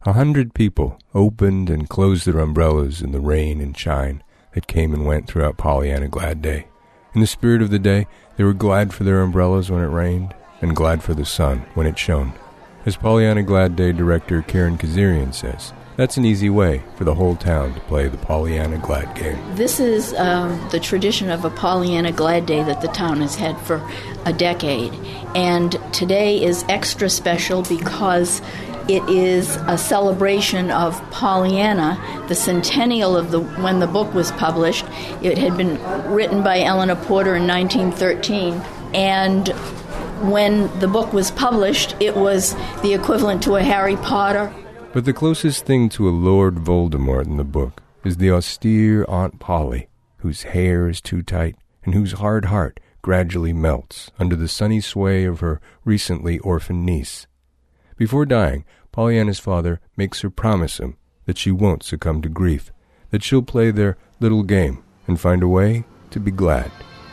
100 people opened and closed their umbrellas in the rain and shine that came and went throughout Pollyanna Glad Day. In the spirit of the day, they were glad for their umbrellas when it rained, and glad for the sun when it shone. As Pollyanna Glad Day director Karen Kazarian says, that's an easy way for the whole town to play the Pollyanna Glad game. This is the tradition of a Pollyanna Glad Day that the town has had for a decade. And today is extra special because it is a celebration of Pollyanna, the centennial of when the book was published. It had been written by Eleanor Porter in 1913, and when the book was published, it was the equivalent to a Harry Potter. But the closest thing to a Lord Voldemort in the book is the austere Aunt Polly, whose hair is too tight and whose hard heart gradually melts under the sunny sway of her recently orphaned niece. Before dying, Pollyanna's father makes her promise him that she won't succumb to grief, that she'll play their little game and find a way to be glad.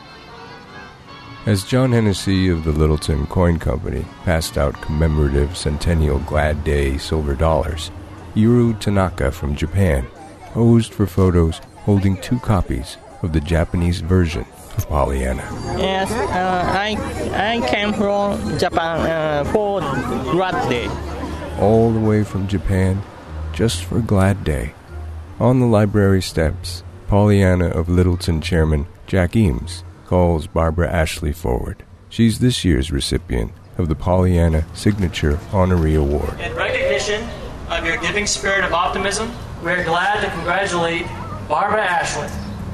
As John Hennessy of the Littleton Coin Company passed out commemorative Centennial Glad Day silver dollars, Yuru Tanaka from Japan posed for photos holding 2 copies of the Japanese version of Pollyanna. Yes, I came from Japan for Glad Day. All the way from Japan, just for Glad Day. On the library steps, Pollyanna of Littleton chairman Jack Eames calls Barbara Ashley forward. She's this year's recipient of the Pollyanna Signature Honoree Award. In recognition of your giving spirit of optimism, we're glad to congratulate Barbara Ashley.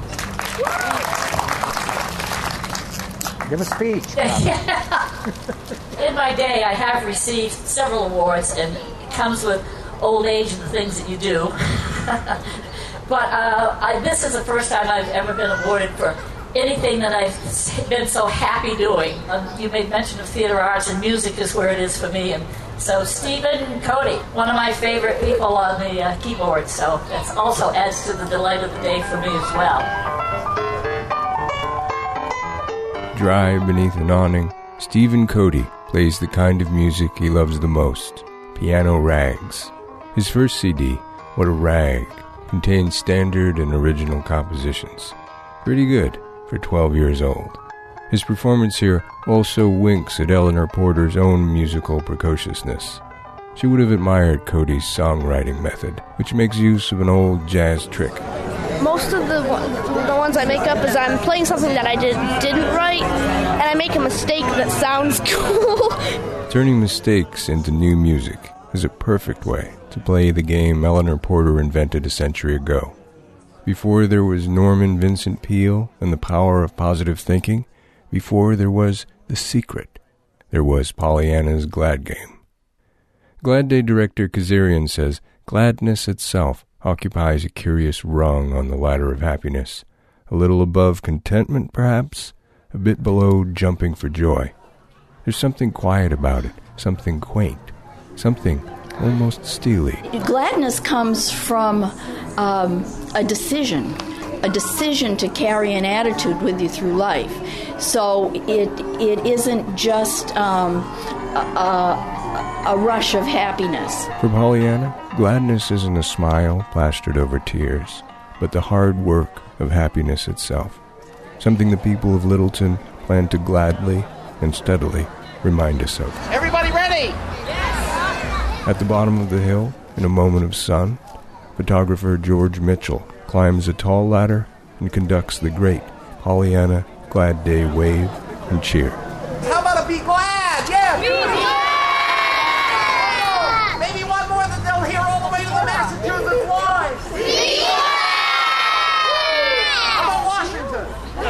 Give a speech. In my day, I have received several awards, and it comes with old age and the things that you do. But this is the first time I've ever been awarded for anything that I've been so happy doing. You made mention of theater arts, and music is where it is for me. And so Stephen Cody, one of my favorite people on the keyboard, so that also adds to the delight of the day for me as well. Dry beneath an awning, Stephen Cody plays the kind of music he loves the most, piano rags. His first CD, What a Rag, contains standard and original compositions. Pretty good for 12 years old. His performance here also winks at Eleanor Porter's own musical precociousness. She would have admired Cody's songwriting method, which makes use of an old jazz trick. Most of the ones I make up is I'm playing something that I didn't write, and I make a mistake that sounds cool. Turning mistakes into new music is a perfect way to play the game Eleanor Porter invented a century ago. Before there was Norman Vincent Peale and the power of positive thinking, before there was The Secret, there was Pollyanna's Glad Game. Glad Day director Kazarian says gladness itself occupies a curious rung on the ladder of happiness, a little above contentment perhaps, a bit below jumping for joy. There's something quiet about it, something quaint, something almost steely. Gladness comes from a decision to carry an attitude with you through life. So it isn't just a rush of happiness. For Pollyanna, gladness isn't a smile plastered over tears, but the hard work of happiness itself, something the people of Littleton plan to gladly and steadily remind us of. Everybody ready? Yes! At the bottom of the hill, in a moment of sun, photographer George Mitchell climbs a tall ladder and conducts the great Pollyanna Glad Day wave and cheer. How about a be glad? Yeah! Be glad! Maybe one more that they'll hear all the way to the Massachusetts line. Be glad! How about Washington?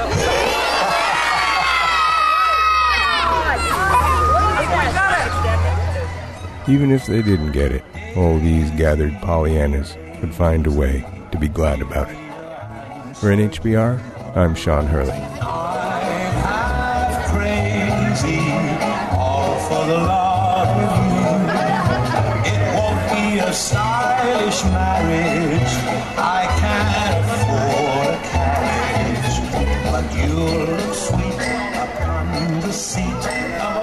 Even if they didn't get it, all these gathered Pollyannas would find a way to be glad about it. For NHBR, I'm Sean Hurley. I'm crazy, all for the love of you. It won't be a stylish marriage, I can't afford a carriage, but you'll look sweet upon the seat of